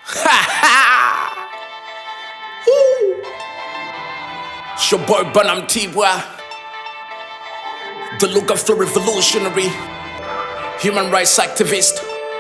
It's your boy Banam Tibwa, the look after revolutionary, human rights activist.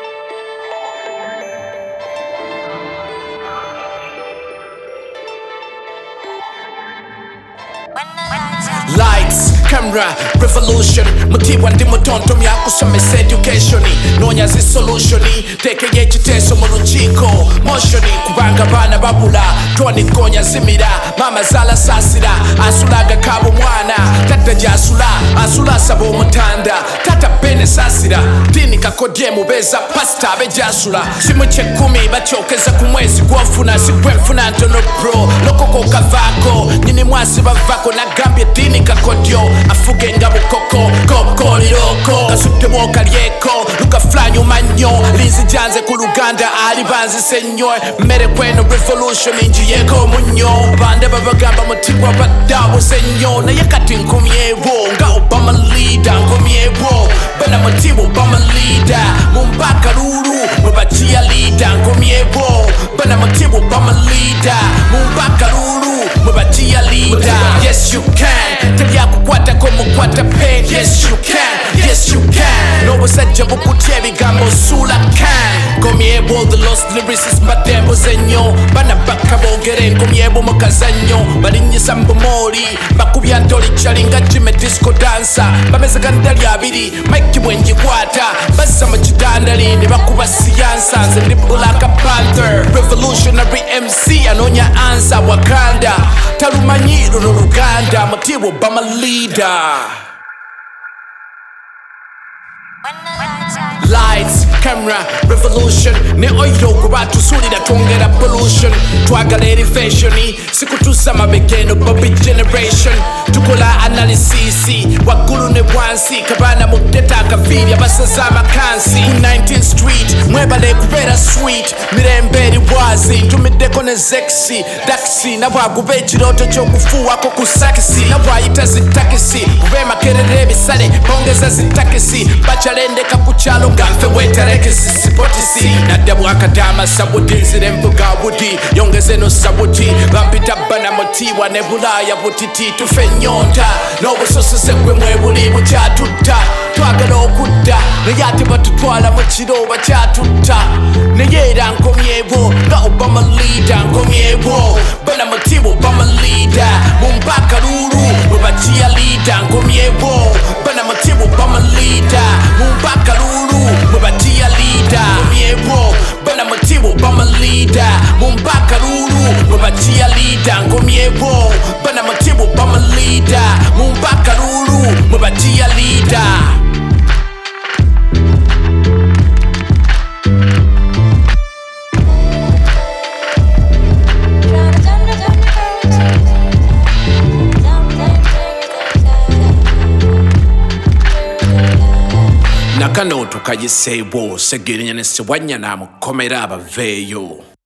Lights, camera, revolution. Mutiwa ndi mutonto myakusomesa education. Nonya zi solution. Teke yechiteso mu lukiiko. Motion kubanga baana babula. Toni konya zimira. Mama zala sasira. Asulaga kabo mwana. Tata jasula. Asula sabo omutanda. Tata bene sasira. Dini kakodye mubeza. Pasta abe jasula. Simu chekumi bakyokeza ku mwezi gwofuna. Sigwenfuna ntono bro. Lokoko kavako. Nyini mwasi bavako. Nagambye dini kakodyo afuge nga bukoko kokoliroko kasudde mwokalyeko lukaflanyo manyo linzijanze ku luganda ali banzise nnyo mmere kweno revolution njiyeko munyo bande babagamba mutibwa badabuse nnyo naye kati nkomyewo nga Obama leader nkomyewo bana mutibwa Obama leader mumbaka lulu mwebachiya leader nkomyewo bana mutibwa Obama leader mumbaka lulu mwebachiya leader. Yes you can. Telyakukwata komukwata pain. Yes you can. Yes you can. N'obusajja bukutya ebigambo sula can. Nkomyebo the lost lyricist mbadembo zenyo. Bana baka boogere nkomyebo mu kazannyo. Balinnyisa mbumoli bakubya ntoli kyalinga Jimmy disco dancer. Bamezeka ndali abiri Mike bwenjikwata. Bazza mu kidandali ne bakuba siyansa. Nze ndi Black Panther revolutionary MC anoonya answer Wakanda. Talumanyi luno Luganda. Mutibwa Obama leader. Lights, camera, revolution. Ne oyo kuba tusulira twongera pollution. Twagala elevation. Sikutusa mabegeno Bobby generation. Tukola analysis waggulu ne bwansi. Kabana mudeta akaviiri abasaza amakansi. 19th street mwebale kubeera sweet. Mirembe eri bwazi ntumiddeko ne zexi daxi nabwaguba ekirooto ky'okufuuwako ku sakisi nabwayita zitakisi kube makerere ebisale bongeza zitakisi bakyalendeka ku kyalo nga nfe weterekesi sipotisi nadda bwakadaama sabudi nzire embuga budi yongeze no sabuti bampita bana mutiibwa ne bulaaya butiti tufe ennyonta n'obusosose gwe mwebuli bukyatutta twagala okudda naye ate batutwala mu kiro bakyatutta naye era nkomyewo nga Obama leader nkomyewo bana mutiibwa Obama leader mumbaka lulu mwebachiya leader nkomyewo bana mutiibwa Obama leader mumbaka lulu mwebachiya leader nkomyewo bana mutiibwa Obama leader mumbaka lulu mwebachiya leader nkomyewo bana mutiibwa Obama leader mumbaka lulu mwebachiya leader. Nakano tukayiseewo segerinya ne sewanya n'amukomera abaveeyo.